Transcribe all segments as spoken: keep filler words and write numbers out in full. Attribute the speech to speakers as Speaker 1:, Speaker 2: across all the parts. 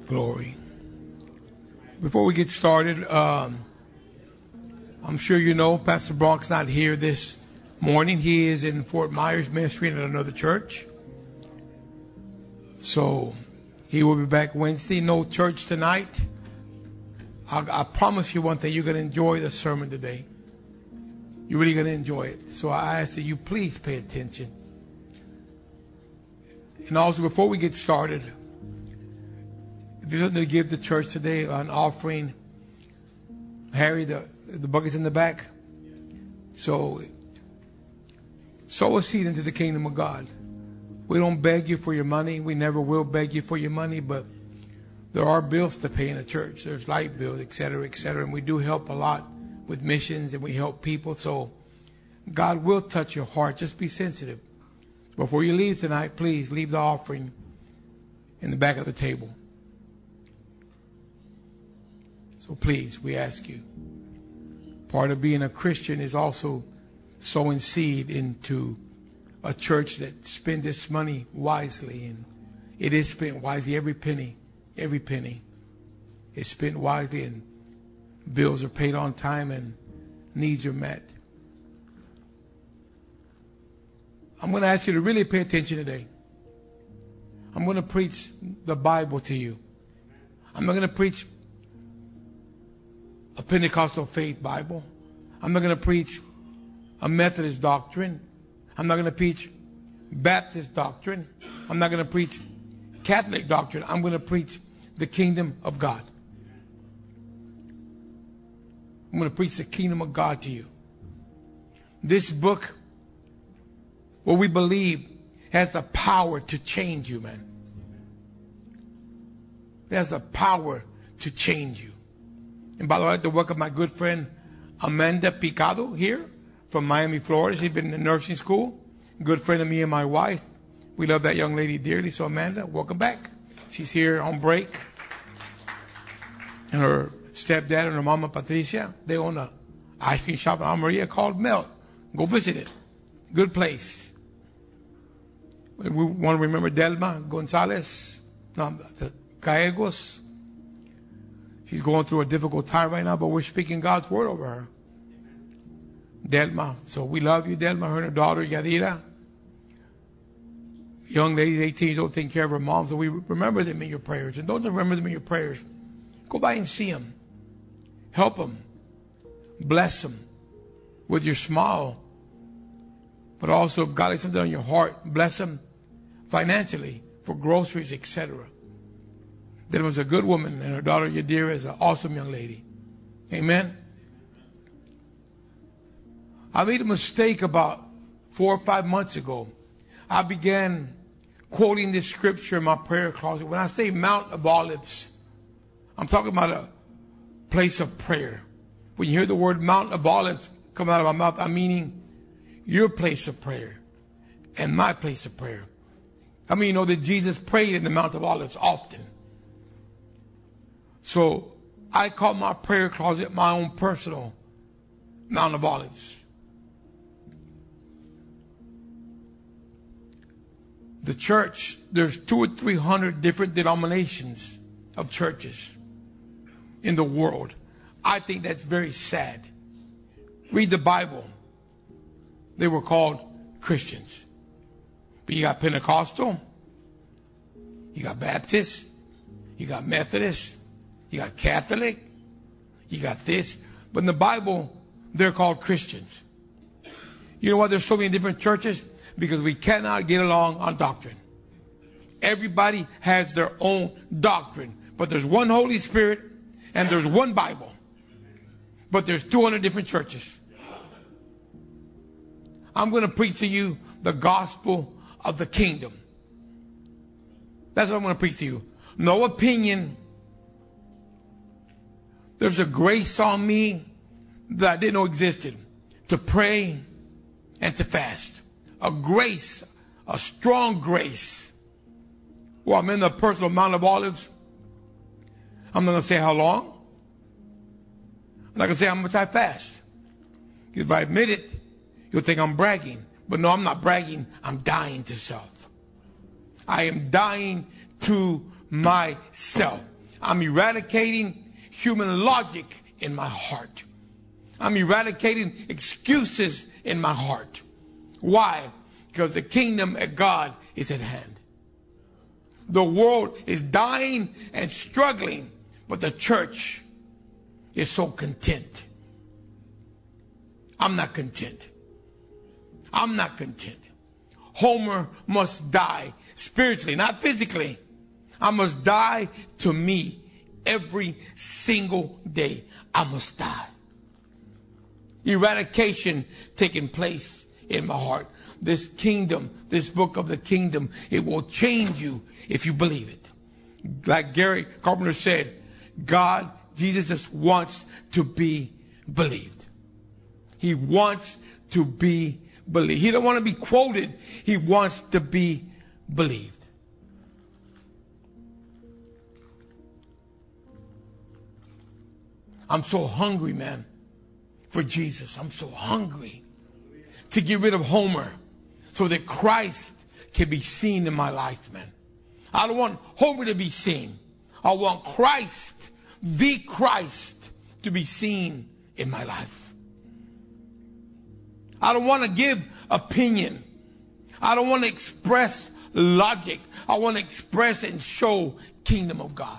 Speaker 1: Glory. Before we get started, um, I'm sure you know Pastor Brock's not here this morning. He is in Fort Myers ministry at another church. So he will be back Wednesday. No church tonight. I, I promise you one thing, you're going to enjoy the sermon today. You're really going to enjoy it. So I ask that you please pay attention. And also, before we get started, if there's something to give the church today, an offering, Harry, the, the bucket's in the back. So, sow a seed into the kingdom of God. We don't beg you for your money. We never will beg you for your money, but there are bills to pay in a church. There's light bills, et cetera, et cetera. And we do help a lot with missions and we help people. So God will touch your heart. Just be sensitive. Before you leave tonight, please leave the offering in the back of the table. So please, we ask you. Part of being a Christian is also sowing seed into a church that spends its money wisely. And it is spent wisely. Every penny, every penny is spent wisely, and bills are paid on time and needs are met. I'm going to ask you to really pay attention today. I'm going to preach the Bible to you. I'm not going to preach a Pentecostal faith Bible. I'm not going to preach a Methodist doctrine. I'm not going to preach Baptist doctrine. I'm not going to preach Catholic doctrine. I'm going to preach the kingdom of God. I'm going to preach the kingdom of God to you. This book, what we believe, has the power to change you, man. It has the power to change you. And by the way, I'd like to welcome my good friend Amanda Picado here from Miami, Florida. She's been in nursing school. Good friend of me and my wife. We love that young lady dearly. So Amanda, welcome back. She's here on break. And her stepdad and her mama Patricia, they own a ice cream shop in Almeria called Melt. Go visit it. Good place. We want to remember Delma Gonzalez, no, the Gallegos. She's going through a difficult time right now, but we're speaking God's word over her. Delma. So we love you, Delma. Her and her daughter, Yadira. Young lady, eighteen years old, taking care of her mom. So we remember them in your prayers. And don't remember them in your prayers. Go by and see them. Help them. Bless them with your smile. But also, if God has something on your heart, bless them financially for groceries, et cetera. That was a good woman, and her daughter Yadira is an awesome young lady. Amen. I made a mistake about four or five months ago. I began quoting this scripture in my prayer closet. When I say Mount of Olives, I'm talking about a place of prayer. When you hear the word Mount of Olives come out of my mouth, I'm meaning your place of prayer and my place of prayer. I mean, you know that Jesus prayed in the Mount of Olives often. So I call my prayer closet my own personal Mount of Olives. The church, there's two or three hundred different denominations of churches in the world. I think that's very sad. Read the Bible. They were called Christians. But you got Pentecostal, you got Baptist, you got Methodist, you got Catholic, you got this. But in the Bible, they're called Christians. You know why there's so many different churches? Because we cannot get along on doctrine. Everybody has their own doctrine. But there's one Holy Spirit and there's one Bible. But there's two hundred different churches. I'm going to preach to you the gospel of the kingdom. That's what I'm going to preach to you. No opinion. There's a grace on me that I didn't know existed. To pray and to fast. A grace, a strong grace. Well, I'm in the personal Mount of Olives. I'm not going to say how long. I'm not going to say how much I fast. If I admit it, you'll think I'm bragging. But no, I'm not bragging. I'm dying to self. I am dying to myself. I'm eradicating human logic in my heart. I'm eradicating excuses in my heart. Why? Because the kingdom of God is at hand. The world is dying and struggling, but the church is so content. I'm not content. I'm not content. Homer must die spiritually, not physically. I must die to me every single day. I must die. Eradication taking place in my heart. This kingdom, this book of the kingdom, it will change you if you believe it. Like Gary Carpenter said, God, Jesus just wants to be believed. He wants to be believed. He don't want to be quoted. He wants to be believed. I'm so hungry, man, for Jesus. I'm so hungry to get rid of Homer so that Christ can be seen in my life, man. I don't want Homer to be seen. I want Christ, the Christ, to be seen in my life. I don't want to give opinion. I don't want to express logic. I want to express and show kingdom of God.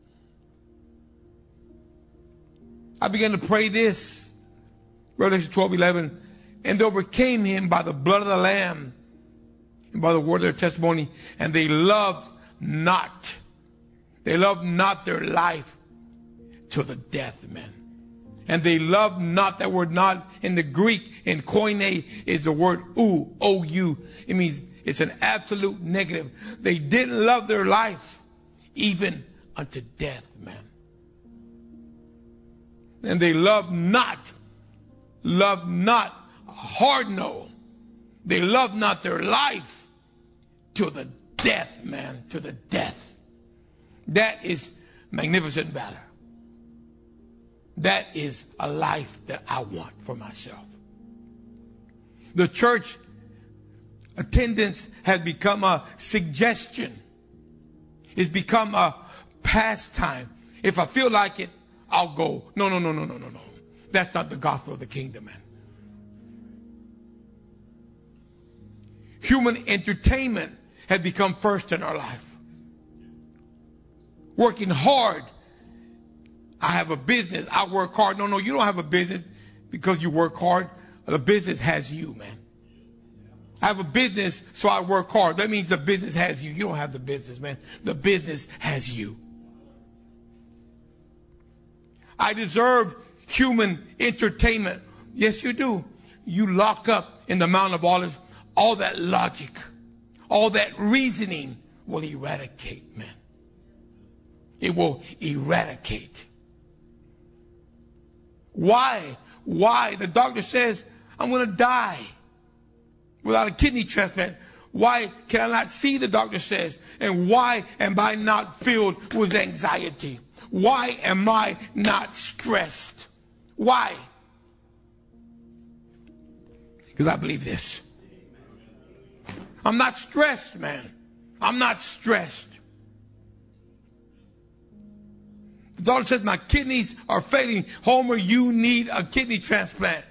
Speaker 1: I began to pray this. Revelation twelve eleven. And they overcame him by the blood of the Lamb and by the word of their testimony. And they loved not. They loved not their life till the death, man. And they loved not, that word not in the Greek, in koine, is the word ou, O U. It means it's an absolute negative. They didn't love their life even unto death, man. And they loved not, loved not, a hard no. They loved not their life to the death, man, to the death. That is magnificent valor. That is a life that I want for myself. The church attendance has become a suggestion. It's become a pastime. If I feel like it, I'll go. No, no, no, no, no, no, no. That's not the gospel of the kingdom, man. Human entertainment has become first in our life. Working hard. I have a business. I work hard. No, no, you don't have a business because you work hard. The business has you, man. I have a business, so I work hard. That means the business has you. You don't have the business, man. The business has you. I deserve human entertainment. Yes, you do. You lock up in the Mount of Olives. All that logic, all that reasoning will eradicate, man. It will eradicate. Why? Why? The doctor says, I'm going to die without a kidney transplant. Why can I not see, the doctor says? And why am I not filled with anxiety? Why am I not stressed? Why? Because I believe this. I'm not stressed, man. I'm not stressed. The doctor says my kidneys are failing. Homer, you need a kidney transplant.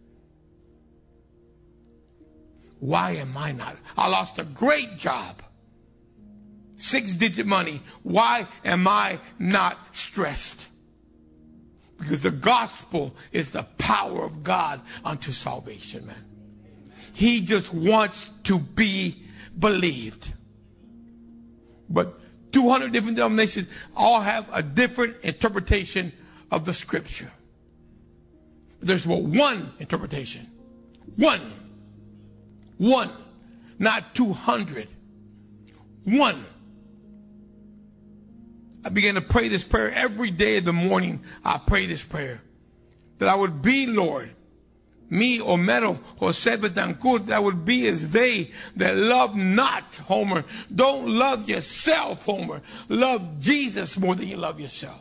Speaker 1: Why am I not? I lost a great job. Six-digit money. Why am I not stressed? Because the gospel is the power of God unto salvation, man. He just wants to be believed. But two hundred different denominations all have a different interpretation of the scripture. There's well, one interpretation. One. One. Not two hundred. One. I began to pray this prayer every day in the morning. I pray this prayer. That I would be, Lord, me, Homero, Jose Betancourt, that would be as they that love not, Homer. Don't love yourself, Homer. Love Jesus more than you love yourself.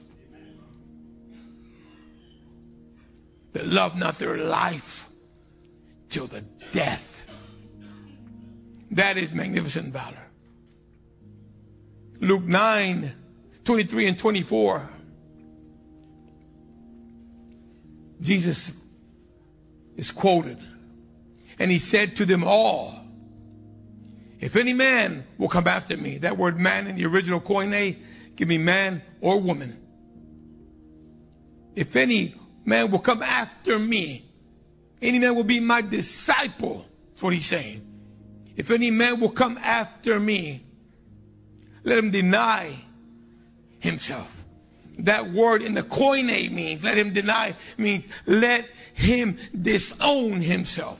Speaker 1: That love not their life till the death. That is magnificent valor. Luke nine twenty-three and twenty-four, Jesus is quoted. And he said to them all, if any man will come after me, that word man in the original koine, give me man or woman. If any man will come after me, any man will be my disciple. That's what he's saying. If any man will come after me, let him deny himself. That word in the koine means, let him deny, means let him disown himself.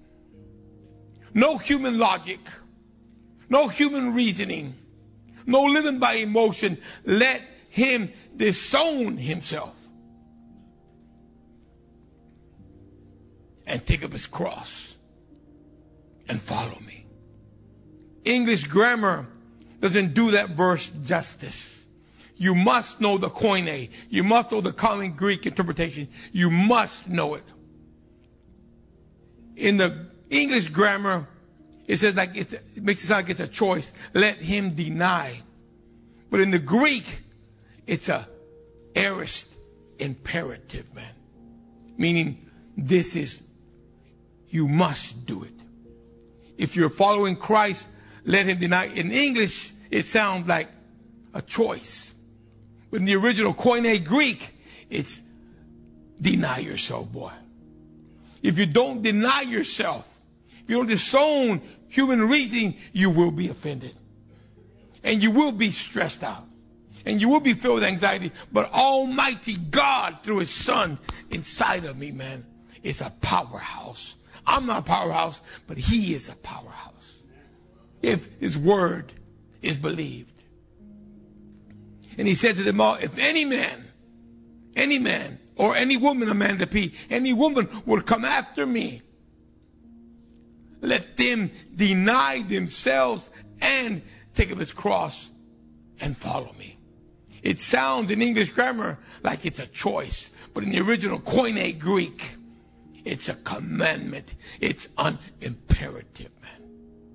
Speaker 1: No human logic, no human reasoning, no living by emotion. Let him disown himself and take up his cross and follow me. English grammar doesn't do that verse justice. You must know the koine. You must know the common Greek interpretation. You must know it. In the English grammar, it says like it's, it makes it sound like it's a choice. Let him deny. But in the Greek, it's a aorist imperative, man. Meaning this is, you must do it. If you're following Christ, let him deny. In English, it sounds like a choice. But in the original koine Greek, it's deny yourself, boy. If you don't deny yourself, if you don't disown human reasoning, you will be offended. And you will be stressed out. And you will be filled with anxiety. But Almighty God, through his Son inside of me, man, is a powerhouse. I'm not a powerhouse, but he is a powerhouse. If his word is believed. And he said to them all, if any man, any man, or any woman, Amanda P., any woman will come after me, let them deny themselves and take up his cross and follow me. It sounds in English grammar like it's a choice, but in the original koine Greek, it's a commandment. It's an imperative, man.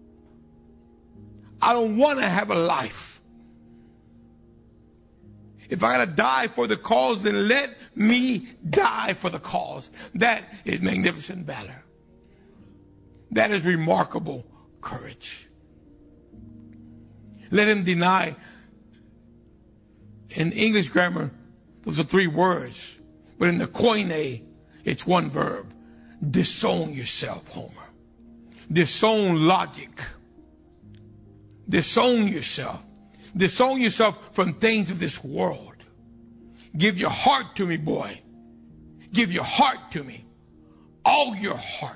Speaker 1: I don't want to have a life. If I gotta die for the cause, then let me die for the cause. That is magnificent valor. That is remarkable courage. Let him deny. In English grammar, those are three words. But in the koine, it's one verb. Disown yourself, Homer. Disown logic. Disown yourself. Disown yourself from things of this world. Give your heart to me, boy. Give your heart to me. All your heart.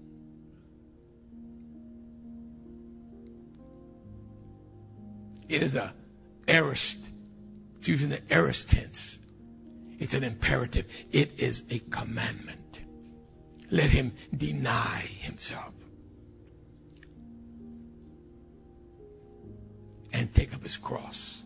Speaker 1: It is a aorist. It's using the aorist tense. It's an imperative. It is a commandment. Let him deny himself and take up his cross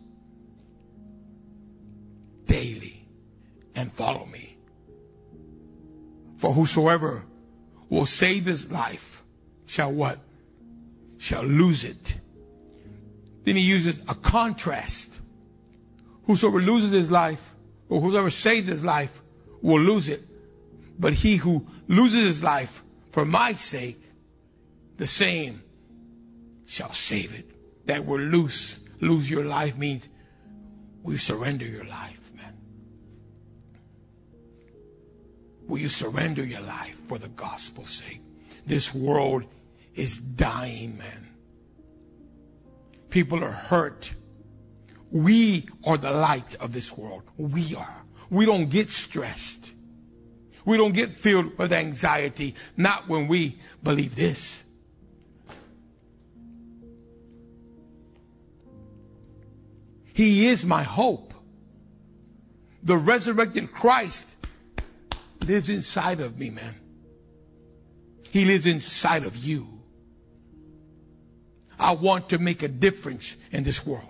Speaker 1: daily and follow me. For whosoever will save his life shall what? Shall lose it. Then he uses a contrast. Whosoever loses his life, or whosoever saves his life, will lose it. But he who loses his life for my sake, the same shall save it. That word lose, lose your life means will you surrender your life, man? Will you surrender your life for the gospel's sake? This world is dying, man. People are hurt. We are the light of this world. We are. We don't get stressed. We don't get filled with anxiety. Not when we believe this. He is my hope. The resurrected Christ lives inside of me, man. He lives inside of you. I want to make a difference in this world.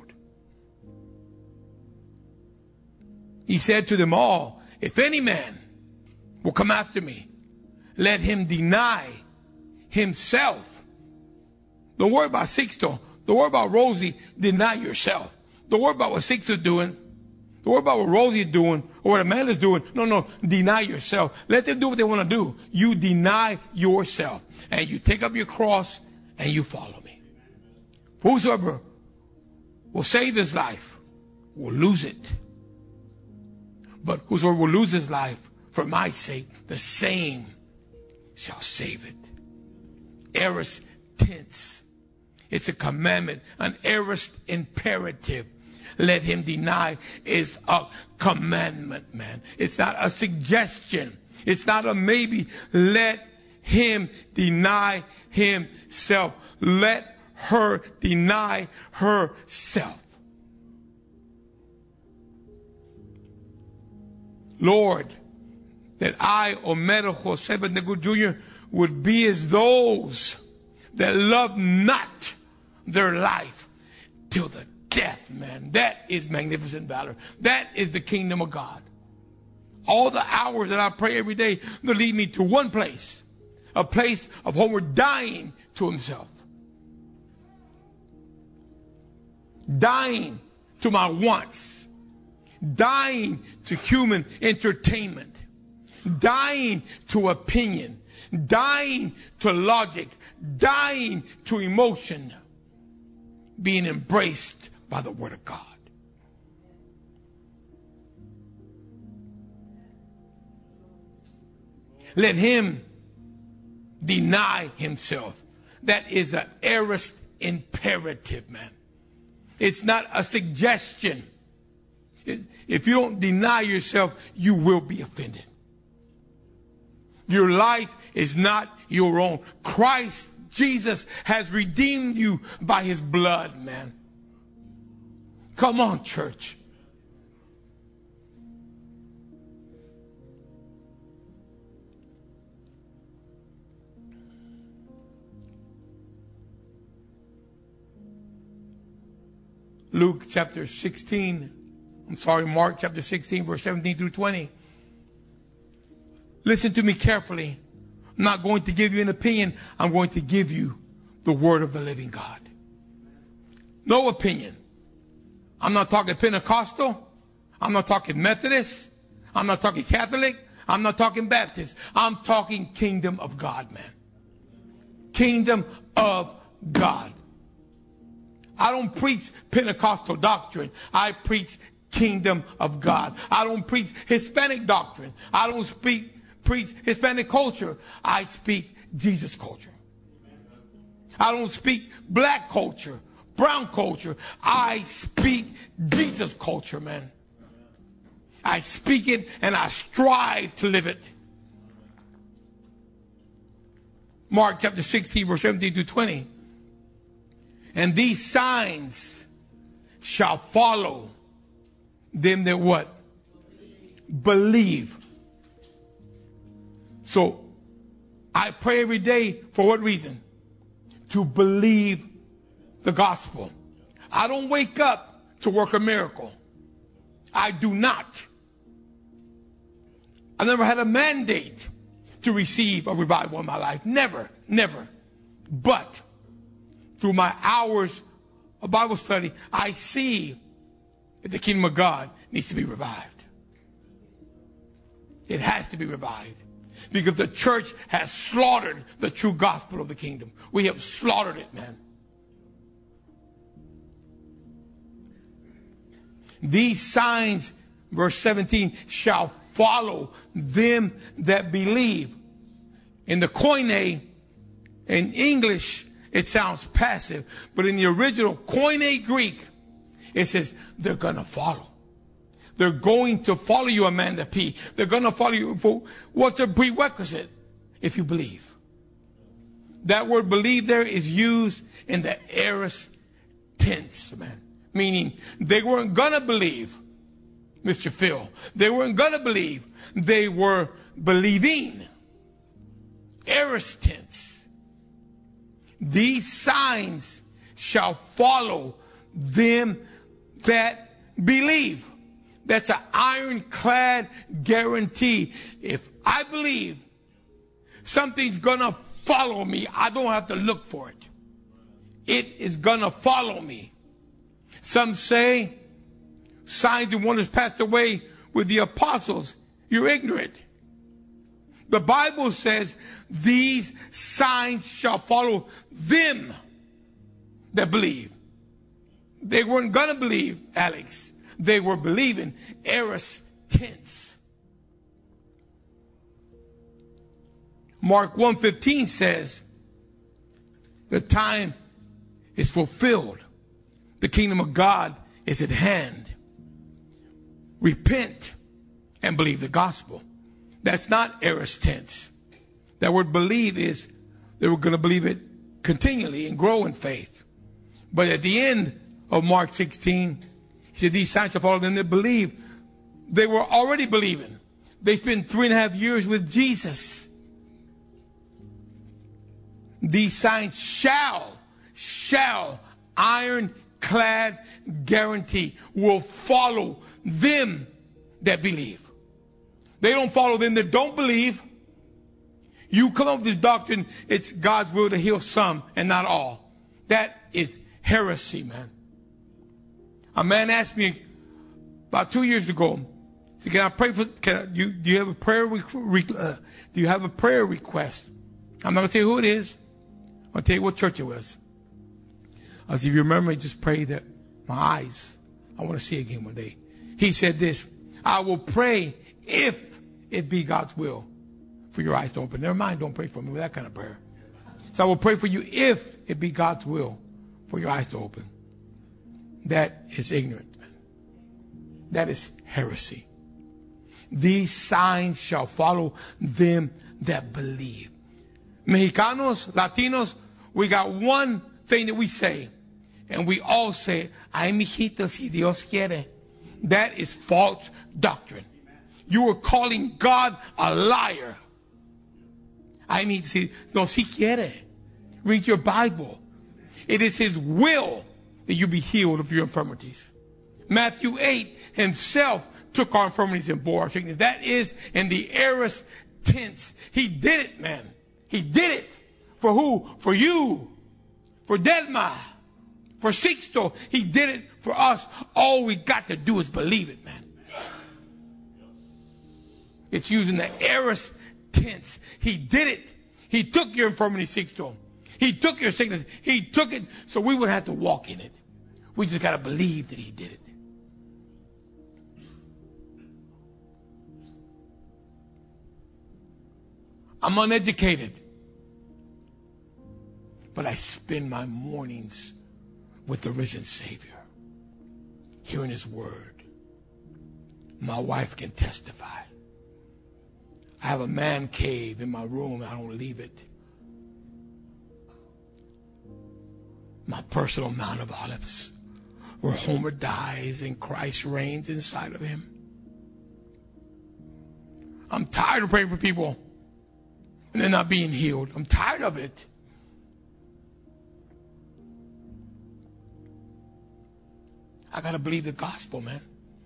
Speaker 1: He said to them all, if any man will come after me, let him deny himself. Don't worry about Sixto. Don't worry about Rosie. Deny yourself. Don't worry about what Sixto's doing. Don't worry about what Rosie's doing or what Amanda's doing. No, no. Deny yourself. Let them do what they want to do. You deny yourself. And you take up your cross and you follow me. Whosoever will save his life will lose it. But whosoever will lose his life for my sake, the same shall save it. Aorist tense. It's a commandment, an aorist imperative. Let him deny is a commandment, man. It's not a suggestion. It's not a maybe. Let him deny himself. Let her deny herself. Lord, that I, Homero Jose Bendigo Junior, would be as those that love not their life till the death, man. That is magnificent valor. That is the kingdom of God. All the hours that I pray every day, they lead me to one place. A place of Homer dying to himself. Dying to my wants. Dying to human entertainment. Dying to opinion. Dying to logic. Dying to emotion. Being embraced by the Word of God. Let him deny himself. That is an aorist imperative, man. It's not a suggestion. If you don't deny yourself, you will be offended. Your life is not your own. Christ Jesus has redeemed you by his blood, man. Come on, church. Luke chapter sixteen. I'm sorry, Mark chapter sixteen, verse seventeen through twenty. Listen to me carefully. I'm not going to give you an opinion. I'm going to give you the word of the living God. No opinion. I'm not talking Pentecostal. I'm not talking Methodist. I'm not talking Catholic. I'm not talking Baptist. I'm talking kingdom of God, man. Kingdom of God. I don't preach Pentecostal doctrine. I preach kingdom of God. I don't preach Hispanic doctrine. I don't speak preach Hispanic culture. I speak Jesus culture. I don't speak black culture, brown culture. I speak Jesus culture, man. I speak it and I strive to live it. Mark chapter sixteen, verse seventeen to twenty. And these signs shall follow them that what? Believe. So I pray every day for what reason? To believe the gospel. I don't wake up to work a miracle. I do not. I never had a mandate to receive a revival in my life. Never, never. But through my hours of Bible study, I see that the kingdom of God needs to be revived. It has to be revived. Because the church has slaughtered the true gospel of the kingdom. We have slaughtered it, man. These signs, verse seventeen, shall follow them that believe. In the Koine, in English, it sounds passive. But in the original Koine Greek, it says they're going to follow. They're going to follow you, Amanda P. They're going to follow you. For what's a prerequisite? If you believe. That word believe there is used in the aorist tense, man. Meaning they weren't going to believe, Mister Phil. They weren't going to believe. They were believing. Aorist tense. These signs shall follow them that believe. That's an ironclad guarantee. If I believe something's going to follow me, I don't have to look for it. It is going to follow me. Some say signs and wonders passed away with the apostles, you're ignorant. The Bible says these signs shall follow them that believe. They weren't going to believe, Alex. They were believing. Aorist tense. Mark one fifteen says, the time is fulfilled. The kingdom of God is at hand. Repent and believe the gospel. That's not aorist tense. That word believe is they were going to believe it continually and grow in faith. But at the end of Mark sixteen, he said, these signs shall follow them that believe. They were already believing. They spent three and a half years with Jesus. These signs shall, shall, ironclad guarantee, will follow them that believe. They don't follow them that don't believe. You come up with this doctrine, it's God's will to heal some and not all. That is heresy, man. A man asked me about two years ago, he said, can I pray for, can I, you, do you have a prayer, re, uh, do you have a prayer request? I'm not going to tell you who it is. I'll tell you what church it was. I said, if you remember, just pray that my eyes, I want to see again one day. He said this, I will pray if it be God's will for your eyes to open. Never mind, don't pray for me with that kind of prayer. So I will pray for you if it be God's will for your eyes to open. That is ignorant, man. That is heresy. These signs shall follow them that believe. Mexicanos, Latinos, we got one thing that we say, and we all say, ay, mijito, si Dios quiere. That is false doctrine. You are calling God a liar. I mean, see, no, si quiere. Read your Bible. It is his will that you be healed of your infirmities. Matthew eight, himself took our infirmities and bore our sickness. That is in the aorist tense. He did it, man. He did it. For who? For you. For Delma. For Sixto. He did it for us. All we got to do is believe it, man. It's using the aorist tense. He did it. He took your infirmity, Sixto. He took your sickness. He took it so we wouldn't have to walk in it. We just got to believe that he did it. I'm uneducated, but I spend my mornings with the risen Savior, hearing his word. My wife can testify. I have a man cave in my room. I don't leave it. My personal Mount of Olives, where Homer dies and Christ reigns inside of him. I'm tired of praying for people and they're not being healed. I'm tired of it. I got to believe the gospel, man.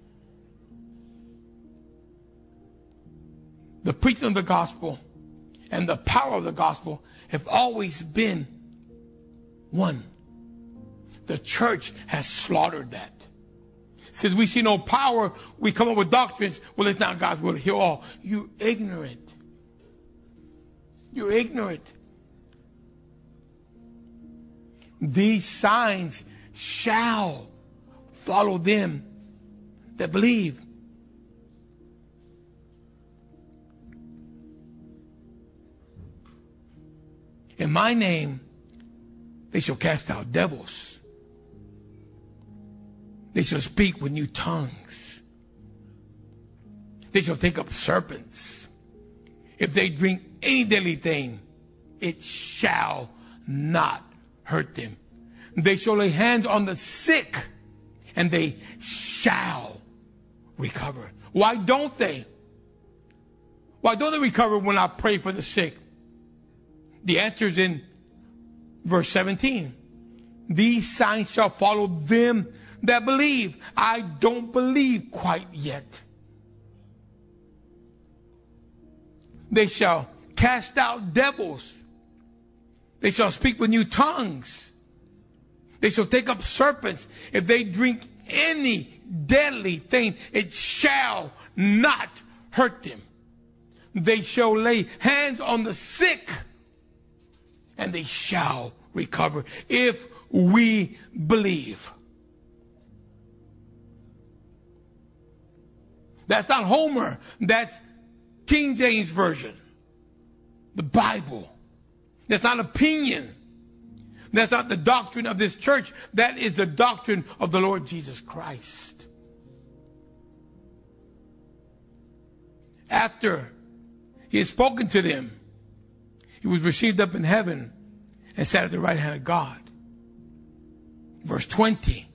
Speaker 1: The preaching of the gospel and the power of the gospel have always been one. The church has slaughtered that. Since we see no power, we come up with doctrines. Well, it's not God's will to heal all. You're ignorant. You're ignorant. These signs shall follow them that believe. In my name, they shall cast out devils. They shall speak with new tongues. They shall take up serpents. If they drink any deadly thing, it shall not hurt them. They shall lay hands on the sick, and they shall recover. Why don't they? Why don't they recover when I pray for the sick? The answer is in verse seventeen. These signs shall follow them that believe. I don't believe quite yet. They shall cast out devils. They shall speak with new tongues. They shall take up serpents. If they drink any deadly thing, it shall not hurt them. They shall lay hands on the sick, and they shall recover if we believe. That's not Homer. That's King James Version. The Bible. That's not opinion. That's not the doctrine of this church. That is the doctrine of the Lord Jesus Christ. After he had spoken to them, he was received up in heaven and sat at the right hand of God. Verse twenty.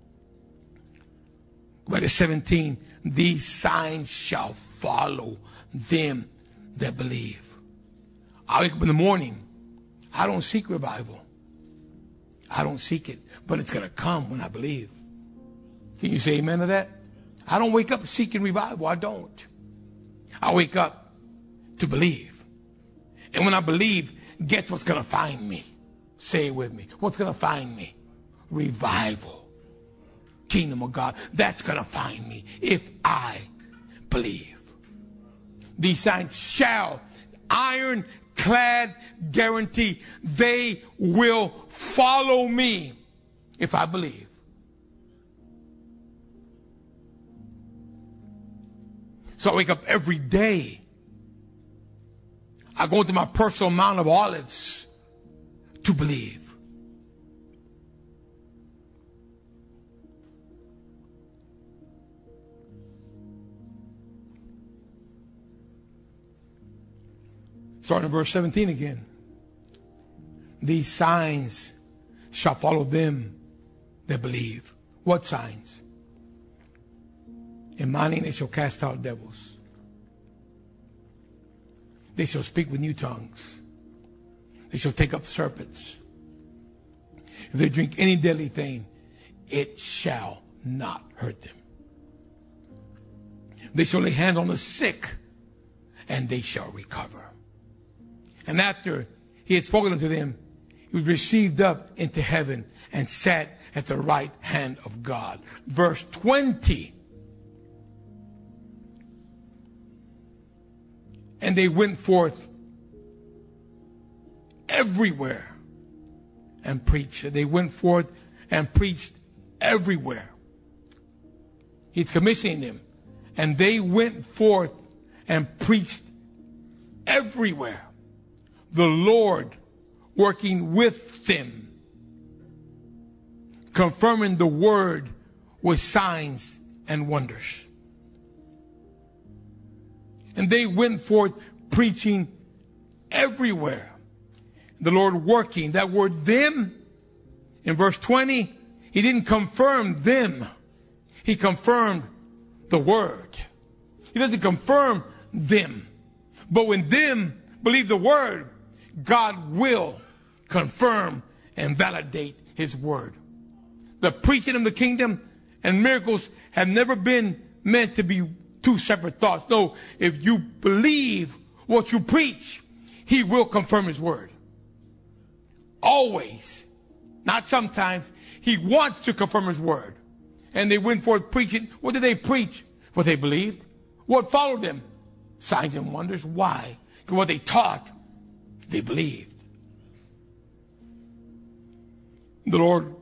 Speaker 1: Verse seventeen. These signs shall follow them that believe. I wake up in the morning. I don't seek revival. I don't seek it, but it's going to come when I believe. Can you say amen to that? I don't wake up seeking revival. I don't. I wake up to believe. And when I believe, guess what's going to find me? Say it with me. What's going to find me? Revival. Kingdom of God. That's going to find me if I believe. These signs shall, ironclad guarantee, they will follow me if I believe. So I wake up every day. I go into my personal Mount of Olives to believe. Starting in verse seventeen again. These signs shall follow them that believe. What signs? In my name they shall cast out devils. They shall speak with new tongues. They shall take up serpents. If they drink any deadly thing, it shall not hurt them. They shall lay hands on the sick, and they shall recover. And after he had spoken unto them, he was received up into heaven and sat at the right hand of God. Verse twenty. And they went forth everywhere and preached. They went forth and preached everywhere. He's commissioning them. And they went forth and preached everywhere. The Lord working with them, confirming the word with signs and wonders. And they went forth preaching everywhere. The Lord working. That word them, in verse twenty, he didn't confirm them. He confirmed the word. He doesn't confirm them. But when them believe the word, God will confirm and validate his word. The preaching of the kingdom and miracles have never been meant to be two separate thoughts. No, if you believe what you preach, he will confirm his word. Always. Not sometimes. He wants to confirm his word. And they went forth preaching. What did they preach? What they believed. What followed them? Signs and wonders. Why? Because what they taught, they believed. The Lord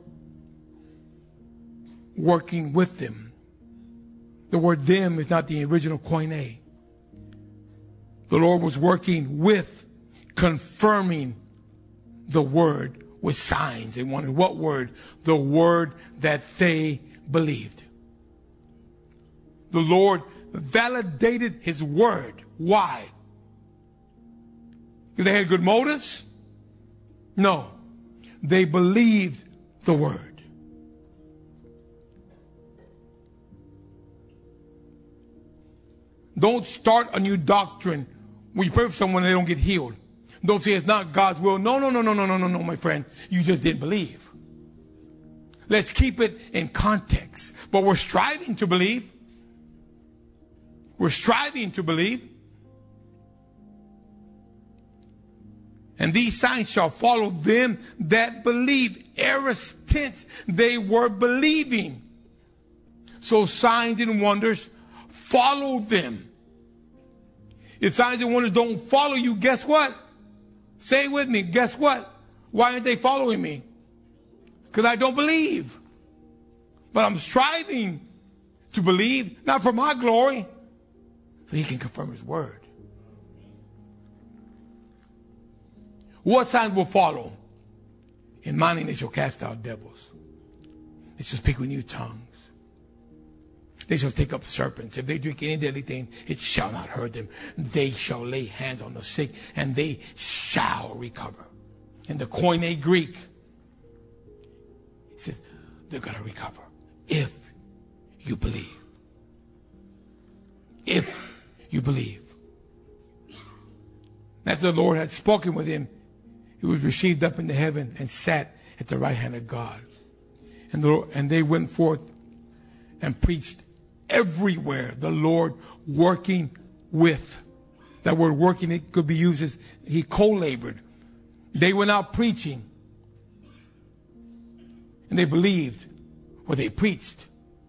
Speaker 1: working with them. The word them is not the original koine. The Lord was working with, confirming the word with signs and wonders. What word? The word that they believed. The Lord validated his word. Why? Because they had good motives? No. They believed the word. Don't start a new doctrine when you pray for someone and they don't get healed. Don't say it's not God's will. No, no, no, no, no, no, no, no, my friend. You just didn't believe. Let's keep it in context. But we're striving to believe. We're striving to believe. And these signs shall follow them that believe. Aorist tense. They were believing. so signs and wonders follow them. If signs and wonders don't follow you, guess what? Say it with me. Guess what? Why aren't they following me? Because I don't believe. But I'm striving to believe, not for my glory, so he can confirm his word. What signs will follow? In my name they shall cast out devils. They shall speak with new tongues. They shall take up serpents. If they drink any deadly thing, it shall not hurt them. They shall lay hands on the sick, and they shall recover. In the Koine Greek, it says they're going to recover if you believe. If you believe. After the Lord had spoken with him, he was received up into heaven and sat at the right hand of God. And, the, and they went forth and preached everywhere, the Lord working with. That word working, it could be used as he co-labored. They went out preaching. And they believed what they preached.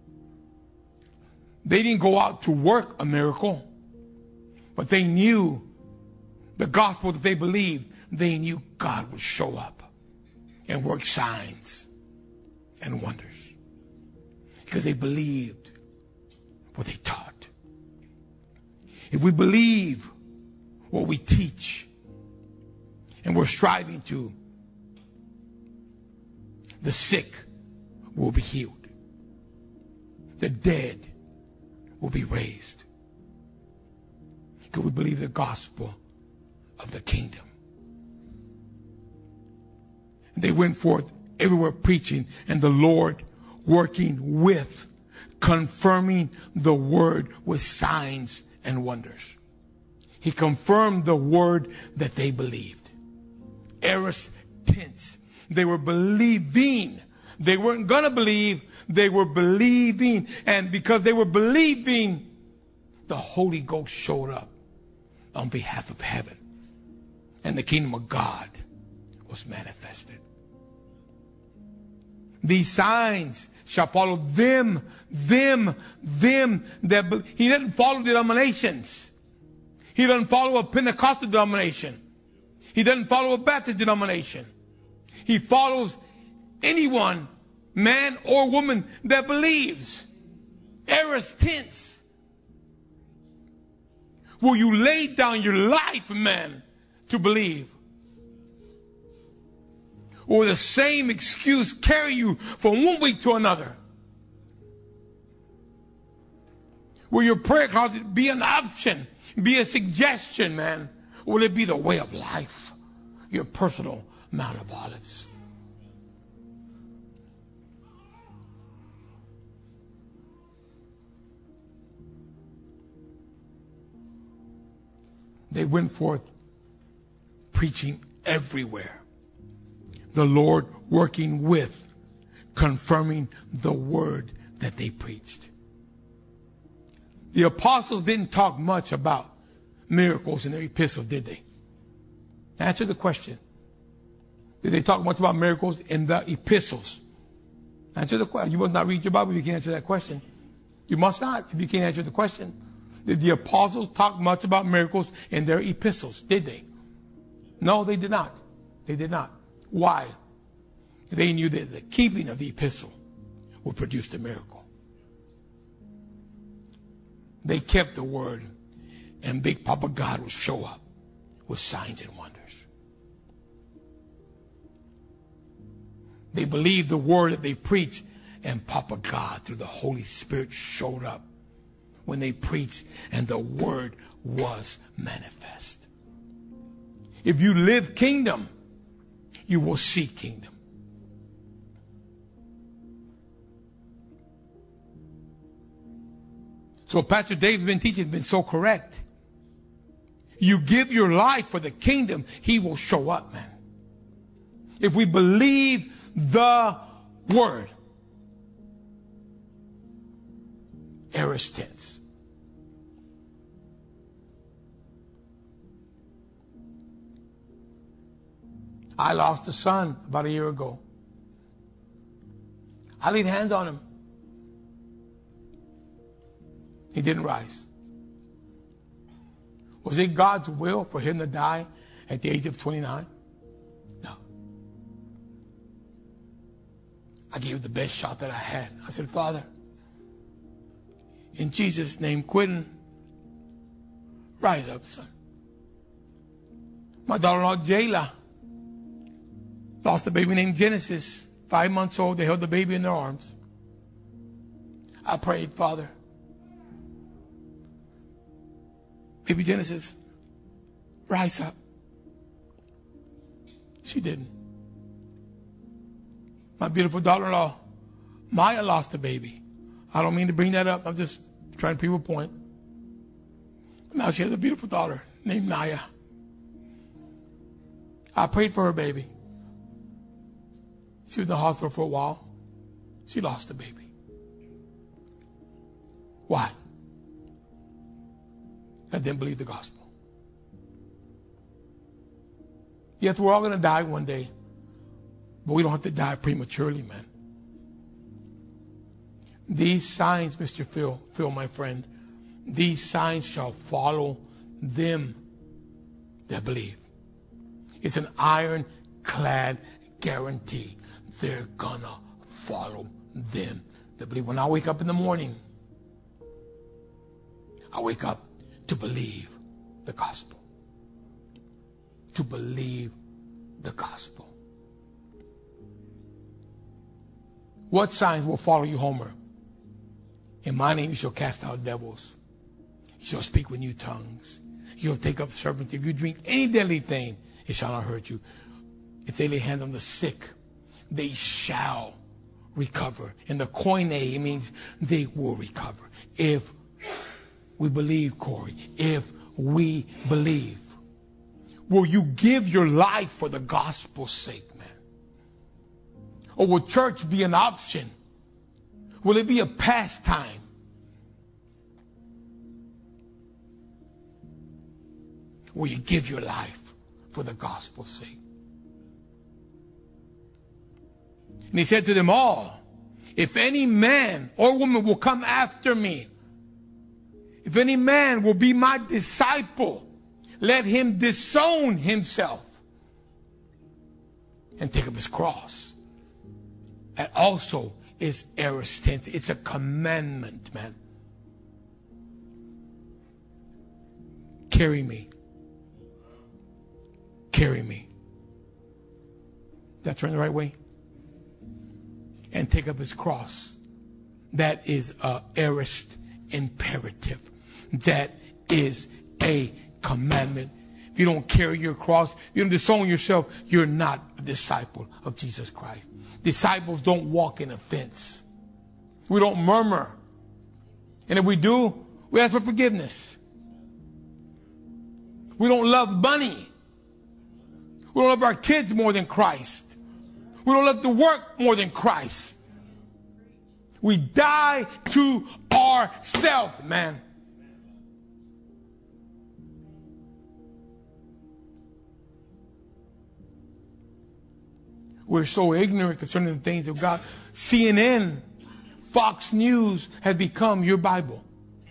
Speaker 1: They didn't go out to work a miracle, but they knew the gospel that they believed. They knew God would show up and work signs and wonders because they believed what they taught. If we believe what we teach and we're striving to, the sick will be healed. The dead will be raised. Because we believe the gospel of the kingdom. And they went forth everywhere preaching, and the Lord working with, confirming the word with signs and wonders. He confirmed the word that they believed. Aorist tense. They were believing. They weren't going to believe. They were believing. And because they were believing, the Holy Ghost showed up on behalf of heaven. And the kingdom of God was manifested. These signs shall follow them, them, them. That be- he didn't follow denominations. He doesn't follow a Pentecostal denomination. He doesn't follow a Baptist denomination. He follows anyone, man or woman, that believes. Aorist tense. Will you lay down your life, man, to believe? Or the same excuse carry you from one week to another? Will your prayer closet be an option, be a suggestion, man? Or will it be the way of life, your personal Mount of Olives? They went forth preaching everywhere. The Lord working with, confirming the word that they preached. The apostles didn't talk much about miracles in their epistles, did they? Answer the question. Did they talk much about miracles in the epistles? Answer the question. You must not read your Bible if you can't answer that question. You must not if you can't answer the question. Did the apostles talk much about miracles in their epistles? Did they? No, they did not. They did not. Why? They knew that the keeping of the epistle would produce the miracle. They kept the word, and Big Papa God would show up with signs and wonders. They believed the word that they preached, and Papa God, through the Holy Spirit, showed up when they preached, and the word was manifest. If you live kingdom, you will see kingdom. So Pastor Dave's been teaching, has been so correct. You give your life for the kingdom, he will show up, man. If we believe the word. Aorist tense. I lost a son about a year ago. I laid hands on him. He didn't rise. Was it God's will for him to die at the age of twenty-nine? No. I gave the best shot that I had. I said, Father, in Jesus' name, Quentin, rise up, son. My daughter-in-law, Jayla, lost a baby named Genesis, five months old. They held the baby in their arms. I prayed, Father, baby Genesis, rise up. She didn't. My beautiful daughter-in-law, Maya, lost a baby. I don't mean to bring that up. I'm just trying to prove a point. Now she has a beautiful daughter named Naya. I prayed for her baby. She was in the hospital for a while. She lost the baby. Why? I didn't believe the gospel. Yes, we're all going to die one day. But we don't have to die prematurely, man. These signs, Mister Phil, Phil, my friend, these signs shall follow them that believe. It's an ironclad guarantee. They're gonna follow them that believe. When I wake up in the morning, I wake up to believe the gospel. To believe the gospel. What signs will follow you, Homer? In my name you shall cast out devils. You shall speak with new tongues. You shall take up serpents. If you drink any deadly thing, it shall not hurt you. If they lay hands on the sick, they shall recover. In the koine, it means they will recover. If we believe, Corey, if we believe. Will you give your life for the gospel's sake, man? Or will church be an option? Will it be a pastime? Will you give your life for the gospel's sake? And he said to them all, if any man or woman will come after me, if any man will be my disciple, let him disown himself and take up his cross. That also is aorist tense. It's a commandment, man. Carry me. Carry me. Did I turn the right way? And take up his cross. That is a aorist imperative. That is a commandment. If you don't carry your cross, you don't disown yourself, you're not a disciple of Jesus Christ. Disciples don't walk in offense. We don't murmur. And if we do, we ask for forgiveness. We don't love money. We don't love our kids more than Christ. We don't love to work more than Christ. We die to ourselves, man. We're so ignorant concerning the things of God. C N N, Fox News has become your Bible.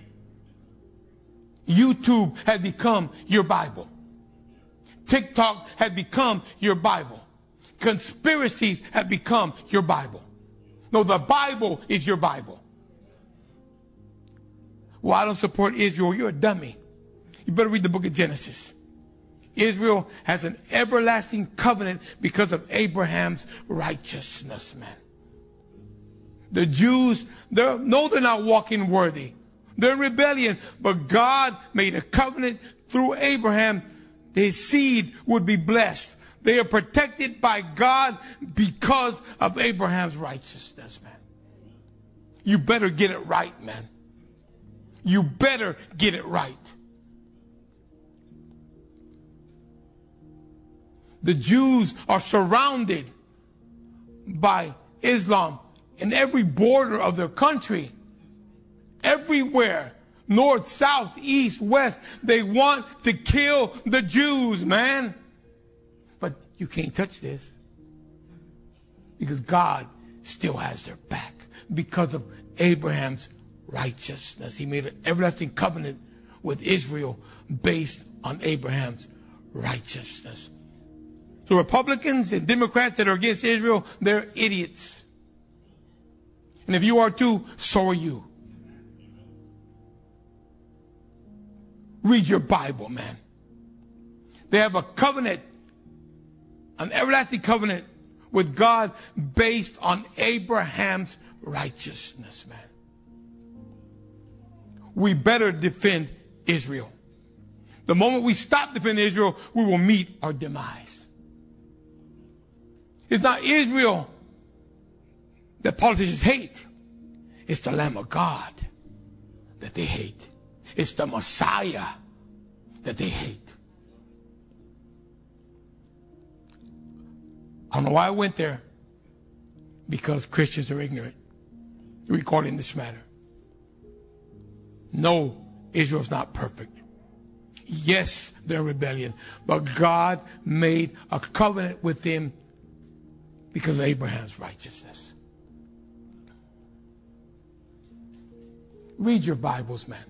Speaker 1: YouTube has become your Bible. TikTok has become your Bible. Conspiracies have become your Bible. No, the Bible is your Bible. Well, I don't support Israel. You're a dummy. You better read the book of Genesis. Israel has an everlasting covenant because of Abraham's righteousness, man. The Jews, they're, no, they're not walking worthy. They're in rebellion. But God made a covenant through Abraham. His seed would be blessed. They are protected by God because of Abraham's righteousness, man. You better get it right, man. You better get it right. The Jews are surrounded by Islam in every border of their country. Everywhere. North, south, east, west. They want to kill the Jews, man. But you can't touch this. Because God still has their back. Because of Abraham's righteousness. He made an everlasting covenant with Israel based on Abraham's righteousness. So Republicans and Democrats that are against Israel, they're idiots. And if you are too, so are you. Read your Bible, man. They have a covenant, an everlasting covenant with God based on Abraham's righteousness, man. We better defend Israel. The moment we stop defending Israel, we will meet our demise. It's not Israel that politicians hate. It's the Lamb of God that they hate. It's the Messiah that they hate. I don't know why I went there. Because Christians are ignorant regarding this matter. No, Israel's not perfect. Yes, they're rebellion. But God made a covenant with them because of Abraham's righteousness. Read your Bibles, man.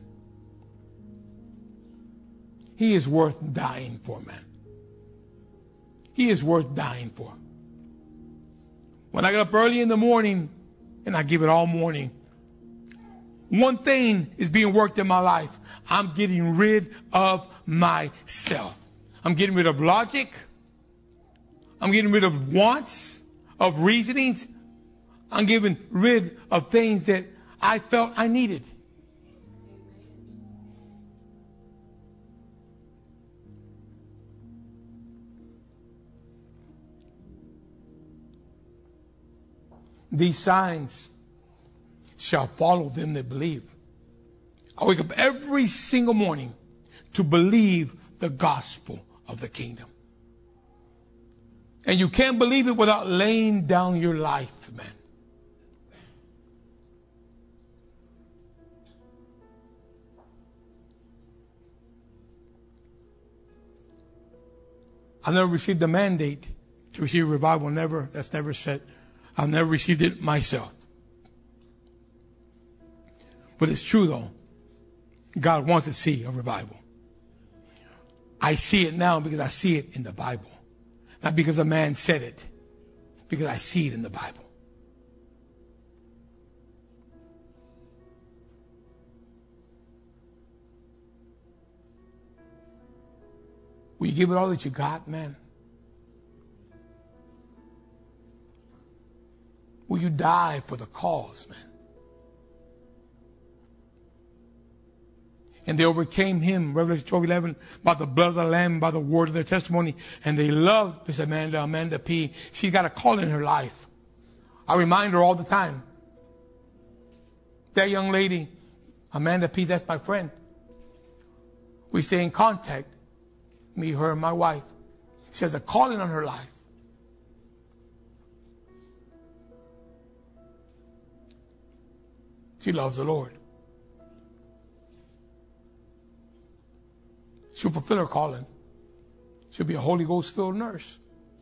Speaker 1: He is worth dying for, man. He is worth dying for. When I get up early in the morning, and I give it all morning, one thing is being worked in my life. I'm getting rid of myself. I'm getting rid of logic. I'm getting rid of wants, of reasonings. I'm getting rid of things that I felt I needed. These signs shall follow them that believe. I wake up every single morning to believe the gospel of the kingdom. And you can't believe it without laying down your life, man. I've never received a mandate to receive revival. Never. That's never said. I've never received it myself. But it's true, though. God wants to see a revival. I see it now because I see it in the Bible. Not because a man said it. Because I see it in the Bible. Will you give it all that you got, man? Will you die for the cause, man? And they overcame him, Revelation twelve eleven, by the blood of the Lamb, by the word of their testimony. And they loved Miss Amanda, Amanda P. She got a call in her life. I remind her all the time. That young lady, Amanda P., that's my friend. We stay in contact. Me, her, and my wife. She has a calling on her life. She loves the Lord. She'll fulfill her calling. She'll be a Holy Ghost-filled nurse.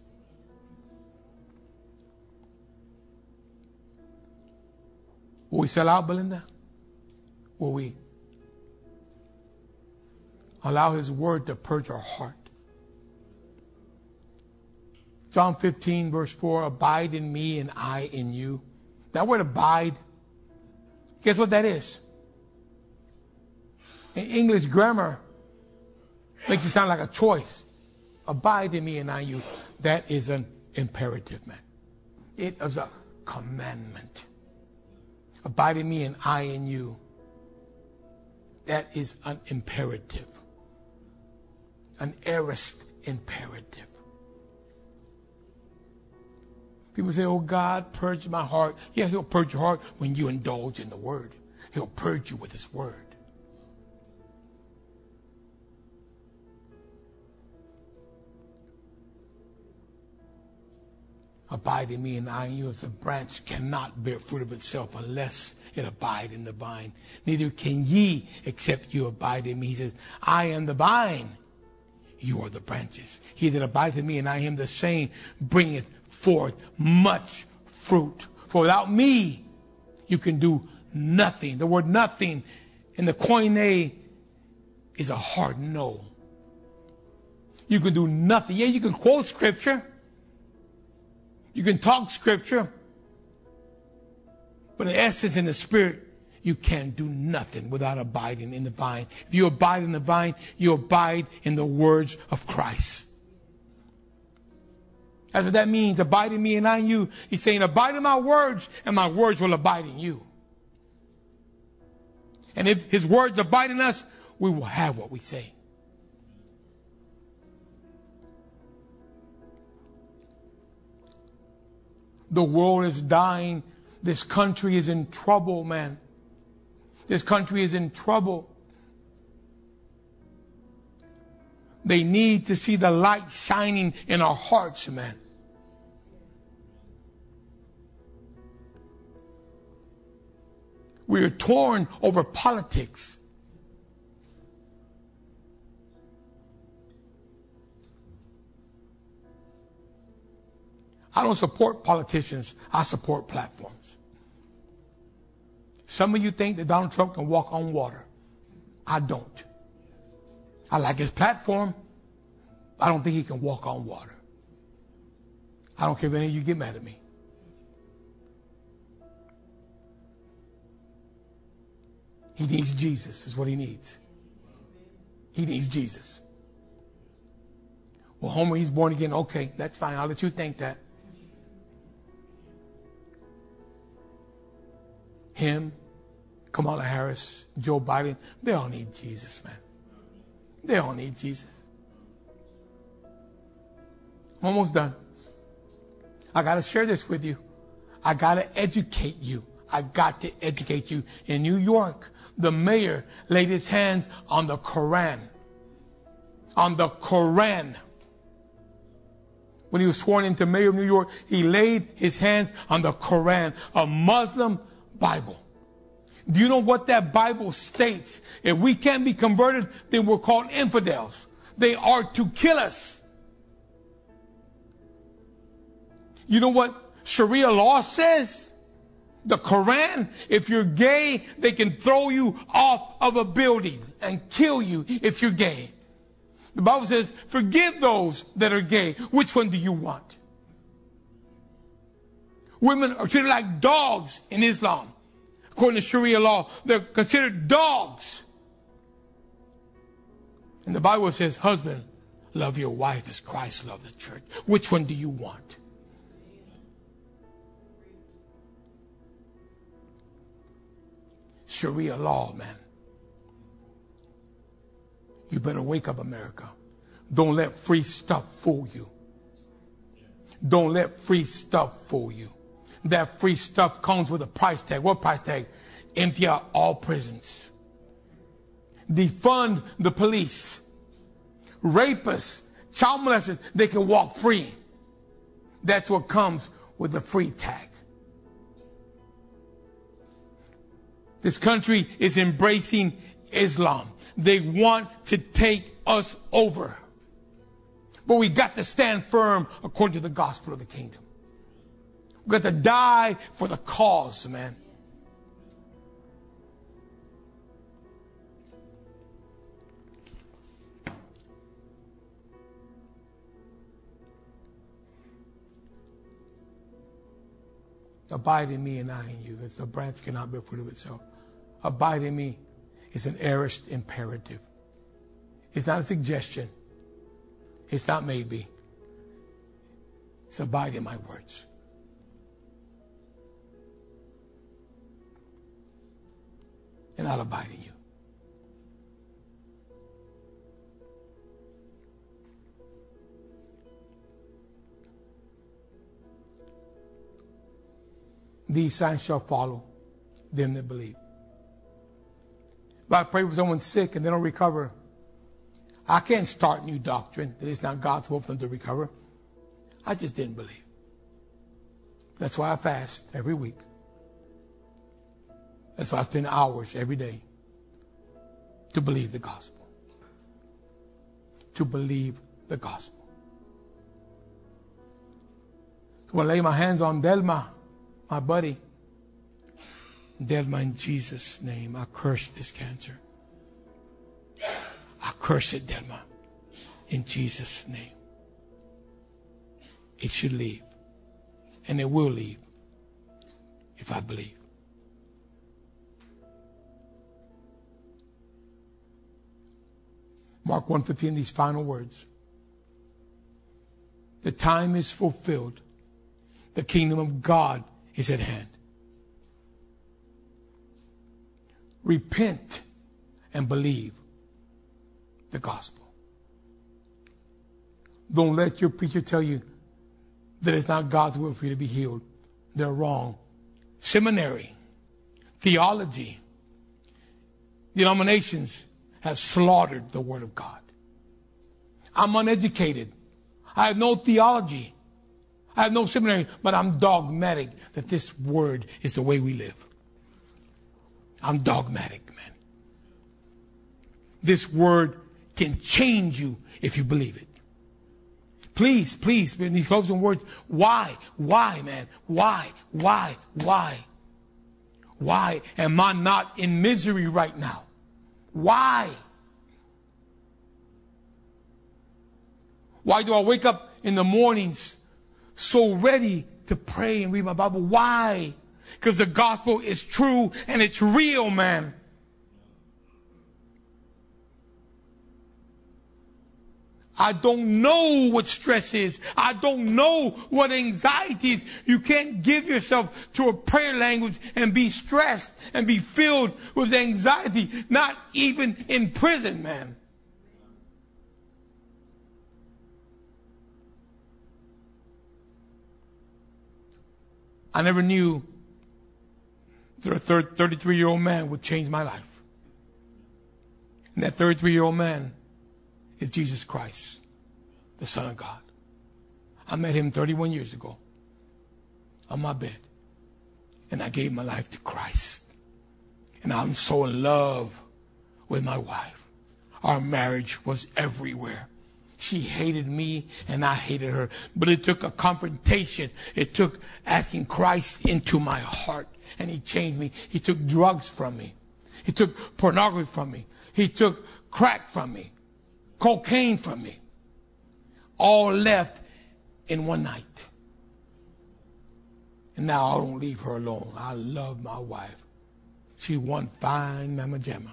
Speaker 1: Will we sell out, Belinda? Will we allow His word to purge our heart? John fifteen, verse four, abide in me and I in you. That word abide, guess what that is? In English grammar, makes it sound like a choice. Abide in me and I in you. That is an imperative, man. It is a commandment. Abide in me and I in you. That is an imperative. An aorist imperative. People say, oh, God, purge my heart. Yeah, He'll purge your heart when you indulge in the Word. He'll purge you with His Word. Abide in me and I in you, as a branch cannot bear fruit of itself unless it abide in the vine. Neither can ye except you abide in me. He says, I am the vine, you are the branches. He that abideth in me and I in him, the same bringeth forth much fruit. For without me, you can do nothing. The word nothing in the Koine is a hard no. You can do nothing. Yeah, you can quote scripture. You can talk scripture. But in essence, in the spirit, you can't do nothing without abiding in the vine. If you abide in the vine, you abide in the words of Christ. That's what that means. Abide in me and I in you. He's saying, abide in my words and my words will abide in you. And if his words abide in us, we will have what we say. The world is dying. This country is in trouble, man. This country is in trouble. They need to see the light shining in our hearts, man. We are torn over politics. I don't support politicians. I support platforms. Some of you think that Donald Trump can walk on water. I don't. I like his platform. I don't think he can walk on water. I don't care if any of you get mad at me. He needs Jesus, is what he needs. He needs Jesus. Well, Homer, he's born again. Okay, that's fine. I'll let you think that. Him, Kamala Harris, Joe Biden, they all need Jesus, man. They all need Jesus. I'm almost done. I got to share this with you. I got to educate you. I got to educate you. In New York, the mayor laid his hands on the Quran. On the Quran. When he was sworn into mayor of New York, he laid his hands on the Quran, a Muslim Bible. Do you know what that Bible states? If we can't be converted, then we're called infidels. They are to kill us. You know what Sharia law says? The Quran, if you're gay, they can throw you off of a building and kill you if you're gay. The Bible says, forgive those that are gay. Which one do you want? Women are treated like dogs in Islam. According to Sharia law, they're considered dogs. And the Bible says, husband, love your wife as Christ loved the church. Which one do you want? Sharia law, man. You better wake up, America. Don't let free stuff fool you. Don't let free stuff fool you. That free stuff comes with a price tag. What price tag? Empty out all prisons. Defund the police. Rapists, child molesters, they can walk free. That's what comes with the free tag. This country is embracing Islam. They want to take us over. But we got to stand firm according to the gospel of the kingdom. We got to die for the cause, man. Abide in me and I in you, as the branch cannot bear fruit of itself. Abide in me is an aorist imperative. It's not a suggestion. It's not maybe. It's abide in my words. And I'll abide in you. These signs shall follow them that believe. If I pray for someone sick and they don't recover, I can't start new doctrine that it's not God's will for them to recover. I just didn't believe. That's why I fast every week. That's why I spend hours every day to believe the gospel. To believe the gospel. So when I lay my hands on Delma, my buddy, Delma, in Jesus' name, I curse this cancer. I curse it, Delma, in Jesus' name. It should leave. And it will leave if I believe. Mark one fifteen, these final words. The time is fulfilled. The kingdom of God is at hand. Repent and believe the gospel. Don't let your preacher tell you that it's not God's will for you to be healed. They're wrong. Seminary, theology, denominations have slaughtered the word of God. I'm uneducated. I have no theology. I have no seminary, but I'm dogmatic that this word is the way we live. I'm dogmatic, man. This word can change you if you believe it. Please, please, in these closing words, why? Why, man? Why? Why? Why? Why am I not in misery right now? Why? Why do I wake up in the mornings so ready to pray and read my Bible? Why? Because the gospel is true and it's real, man. I don't know what stress is. I don't know what anxiety is. You can't give yourself to a prayer language and be stressed and be filled with anxiety. Not even in prison, man. I never knew that a thirty-three-year-old man would change my life. And that thirty-three-year-old man is Jesus Christ, the Son of God. I met him thirty-one years ago on my bed. And I gave my life to Christ. And I'm so in love with my wife. Our marriage was everywhere. She hated me and I hated her. But it took a confrontation. It took asking Christ into my heart. And he changed me. He took drugs from me. He took pornography from me. He took crack from me. Cocaine from me. All left in one night. And now I don't leave her alone. I love my wife. She's one fine mama jamma.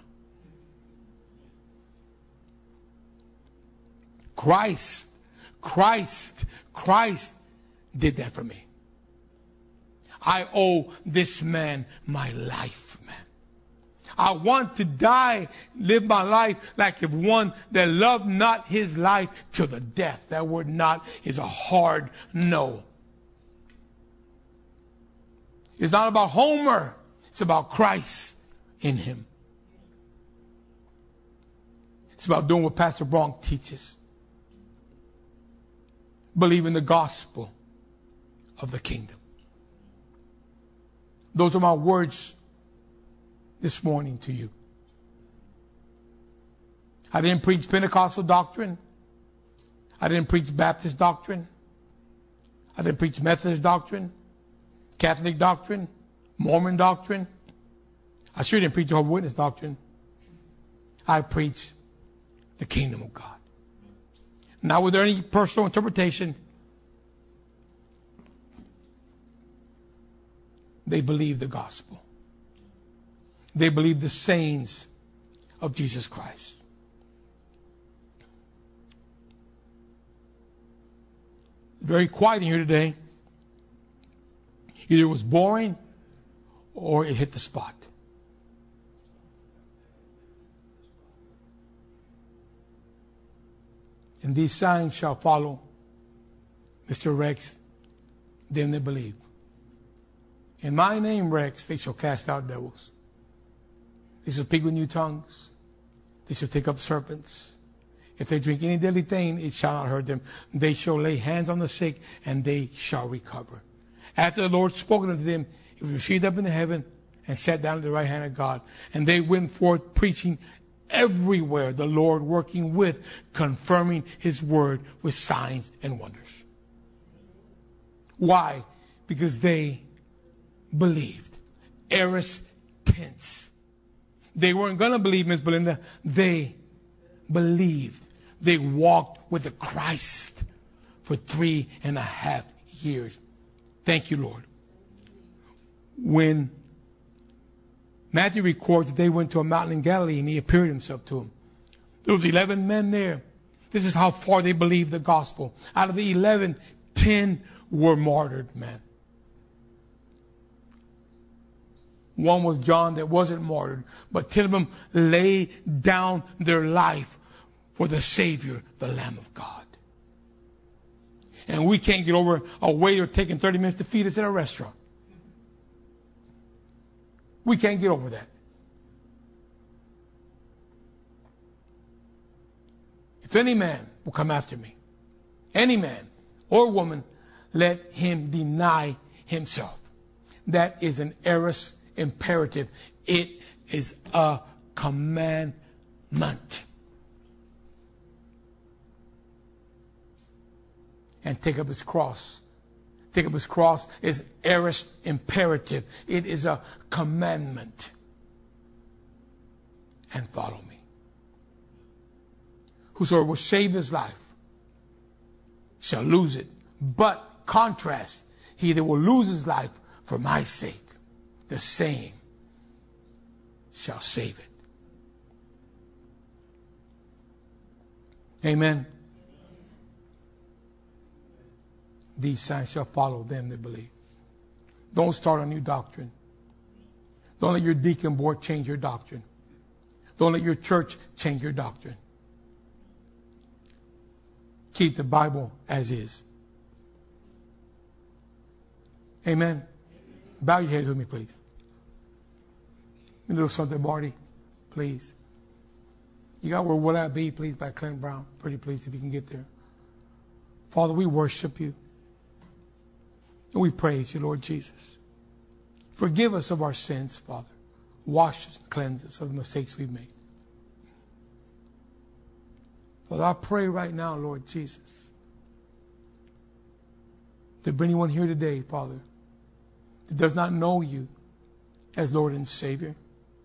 Speaker 1: Christ, Christ, Christ did that for me. I owe this man my life, man. I want to die, live my life like if one that loved not his life to the death. That word not is a hard no. It's not about Homer. It's about Christ in him. It's about doing what Pastor Bronk teaches. Believe in the gospel of the kingdom. Those are my words this morning to you. I didn't preach Pentecostal doctrine. I didn't preach Baptist doctrine. I didn't preach Methodist doctrine, Catholic doctrine, Mormon doctrine. I sure didn't preach Jehovah's Witness doctrine. I preach the kingdom of God. Not with any personal interpretation. They believe the gospel. They believe the sayings of Jesus Christ. Very quiet in here today. Either it was boring or it hit the spot. And these signs shall follow Mister Rex, them that believe. In my name, Rex, they shall cast out devils. They shall speak with new tongues. They shall take up serpents. If they drink any deadly thing, it shall not hurt them. They shall lay hands on the sick, and they shall recover. After the Lord spoken unto them, he was received up into heaven and sat down at the right hand of God. And they went forth preaching everywhere, the Lord working with, confirming his word with signs and wonders. Why? Because they believed. Eris tense. They weren't going to believe, Miss Belinda. They believed. They walked with the Christ for three and a half years. Thank you, Lord. When Matthew records that they went to a mountain in Galilee and he appeared himself to them. There was eleven men there. This is how far they believed the gospel. Out of the eleven, ten were martyred, man. One was John that wasn't martyred, but ten of them laid down their life for the Savior, the Lamb of God. And we can't get over a waiter taking thirty minutes to feed us at a restaurant. We can't get over that. If any man will come after me, any man or woman, let him deny himself. That is an aorist imperative. It is a commandment. And take up his cross. Take up his cross is aorist imperative. It is a commandment. And follow me. Whosoever will save his life shall lose it. But, contrast, he that will lose his life for my sake, the same shall save it. Amen. These signs shall follow them that believe. Don't start a new doctrine. Don't let your deacon board change your doctrine. Don't let your church change your doctrine. Keep the Bible as is. Amen. Bow your heads with me, please. A little something, Marty, please. You got Where Will I Be, please, by Clint Brown. Pretty please, if you can get there. Father, we worship you. And we praise you, Lord Jesus. Forgive us of our sins, Father. Wash us and cleanse us of the mistakes we've made. Father, I pray right now, Lord Jesus, that for anyone here today, Father, that does not know you as Lord and Savior,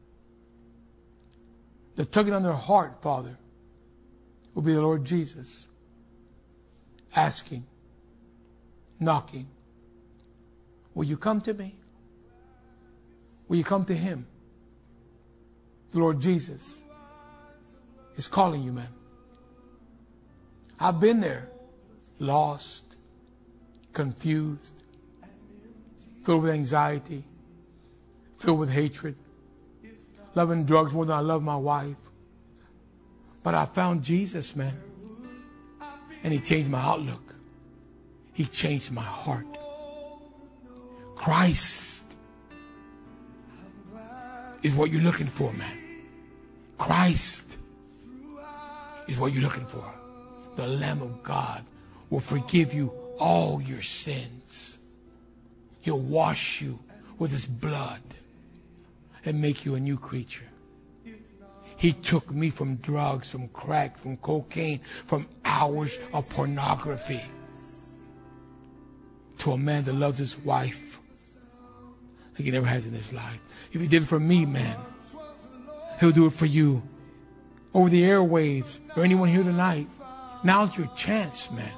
Speaker 1: the tugging on their heart, Father, will be the Lord Jesus, asking, knocking, will you come to me? Will you come to him? The Lord Jesus is calling you, man. I've been there, lost, confused, filled with anxiety, filled with hatred, loving drugs more than I love my wife. But I found Jesus, man. And he changed my outlook. He changed my heart. Christ is what you're looking for, man. Christ is what you're looking for. The Lamb of God will forgive you all your sins. He'll wash you with his blood and make you a new creature. He took me from drugs, from crack, from cocaine, from hours of pornography to a man that loves his wife like he never has in his life. If he did it for me, man, he'll do it for you. Over the airwaves, or anyone here tonight, now's your chance, man.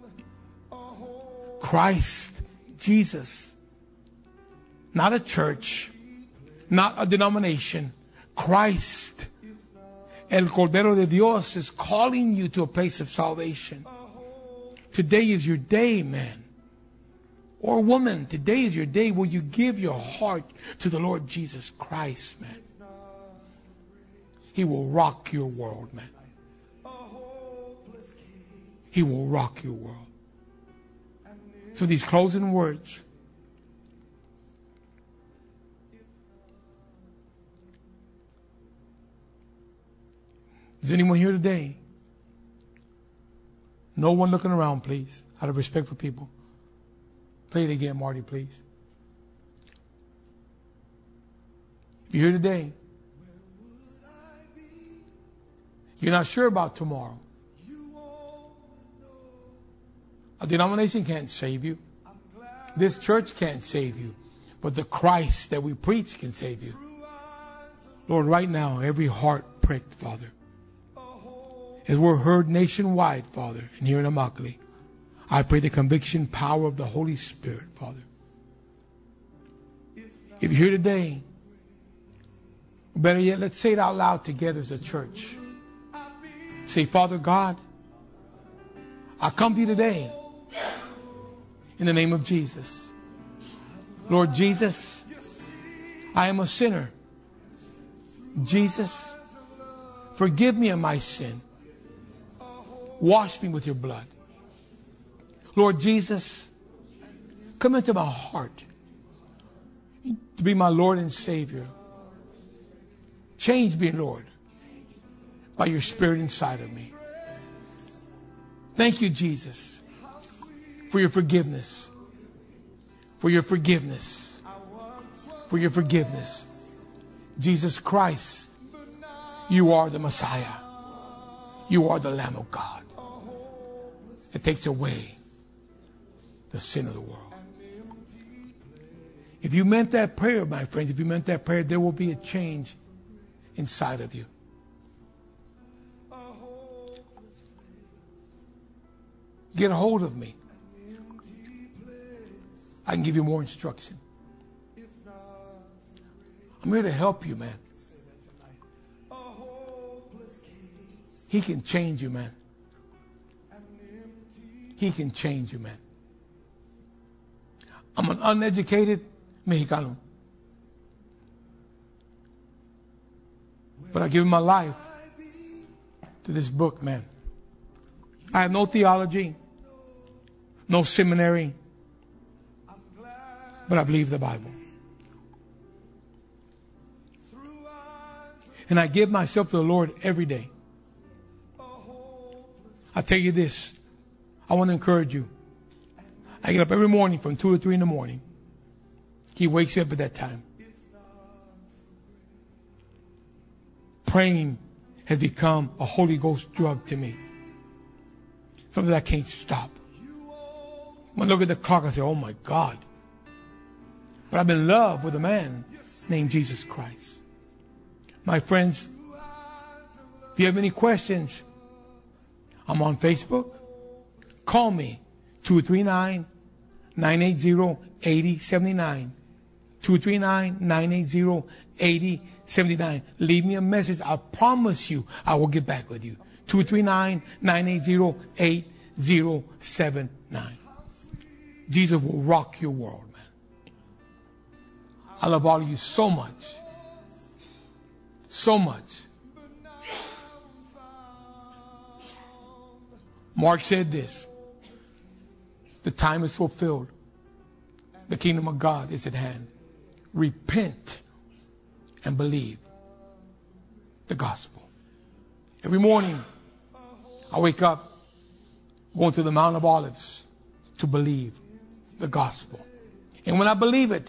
Speaker 1: Christ, Jesus, not a church, not a denomination. Christ, El Cordero de Dios, is calling you to a place of salvation. Today is your day, man. Or woman, today is your day where you give your heart to the Lord Jesus Christ, man. He will rock your world, man. He will rock your world. So these closing words. Is anyone here today? No one looking around, please, out of respect for people. Play it again, Marty, please. If you're here today, you're not sure about tomorrow. A denomination can't save you. This church can't save you. But the Christ that we preach can save you. Lord, right now, every heart pricked, Father. As we're heard nationwide, Father, and here in Immokalee, I pray the conviction power of the Holy Spirit, Father. If you're here today, better yet, let's say it out loud together as a church. Say, Father God, I come to you today in the name of Jesus. Lord Jesus, I am a sinner. Jesus, forgive me of my sin. Wash me with your blood. Lord Jesus, come into my heart to be my Lord and Savior. Change me, Lord, by your Spirit inside of me. Thank you, Jesus, for your forgiveness. For your forgiveness. For your forgiveness. Jesus Christ, you are the Messiah. You are the Lamb of God that takes away the sin of the world. If you meant that prayer, my friends, if you meant that prayer, there will be a change inside of you. Get a hold of me. I can give you more instruction. I'm here to help you, man. He can change you, man. He can change you, man. I'm an uneducated Mexicano. But I give my life to this book, man. I have no theology, no seminary, but I believe the Bible. And I give myself to the Lord every day. I tell you this, I want to encourage you. I get up every morning from two or three in the morning. He wakes me up at that time. Praying has become a Holy Ghost drug to me. Something I can't stop. When I look at the clock, I say, oh my God. But I'm in love with a man named Jesus Christ. My friends, if you have any questions, I'm on Facebook. Call me, two three nine, nine eight zero, eight zero seven nine. two three nine, nine eight zero, eight zero seven nine. Leave me a message. I promise you I will get back with you. two three nine, nine eight zero, eight zero seven nine. Jesus will rock your world, man. I love all of you so much. So much. Mark said this. The time is fulfilled. The kingdom of God is at hand. Repent and believe the gospel. Every morning, I wake up going to the Mount of Olives to believe the gospel. And when I believe it,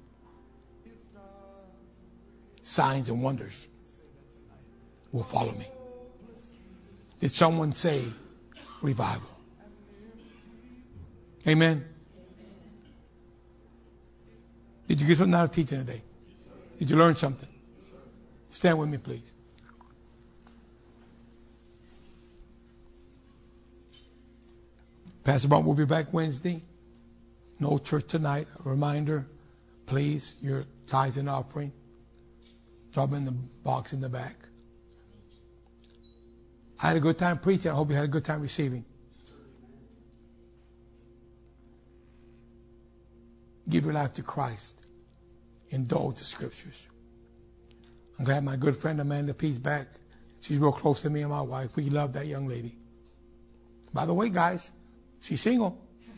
Speaker 1: signs and wonders will follow me. Did someone say revival? Amen. Did you get something out of teaching today? Did you learn something? Stand with me, please. Pastor Brown will be back Wednesday. No church tonight. A reminder, please, your tithes and offering. Drop them in the box in the back. I had a good time preaching. I hope you had a good time receiving. Give your life to Christ. Indulge the scriptures. I'm glad my good friend Amanda P's back. She's real close to me and my wife. We love that young lady. By the way, guys, she's single.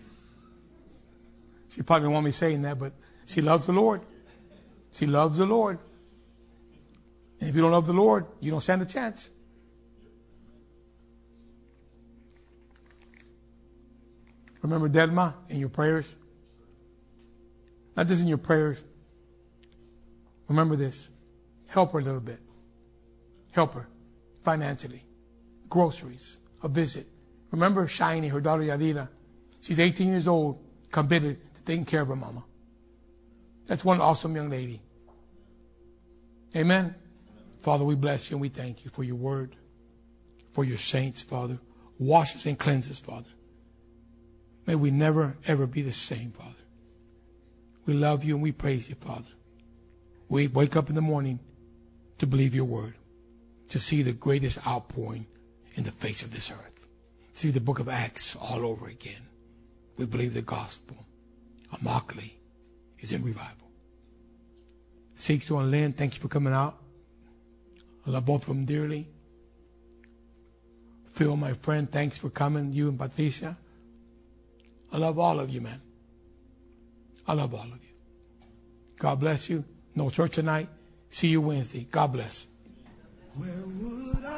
Speaker 1: She probably won't want me saying that, but she loves the Lord. She loves the Lord. And if you don't love the Lord, you don't stand a chance. Remember Delma in your prayers. Not just in your prayers. Remember this. Help her a little bit. Help her financially. Groceries. A visit. Remember Shiny, her daughter Yadira. She's eighteen years old, committed to taking care of her mama. That's one awesome young lady. Amen. Father, we bless you and we thank you for your word, for your saints, Father. Wash us and cleanse us, Father. May we never, ever be the same, Father. We love you and we praise you, Father. We wake up in the morning to believe your word, to see the greatest outpouring in the face of this earth. See the book of Acts all over again. We believe the gospel. Immokalee is in revival. Sixto and Lynn, thank you for coming out. I love both of them dearly. Phil, my friend, thanks for coming. You and Patricia. I love all of you, man. I love all of you. God bless you. No church tonight. See you Wednesday. God bless.
Speaker 2: Where would I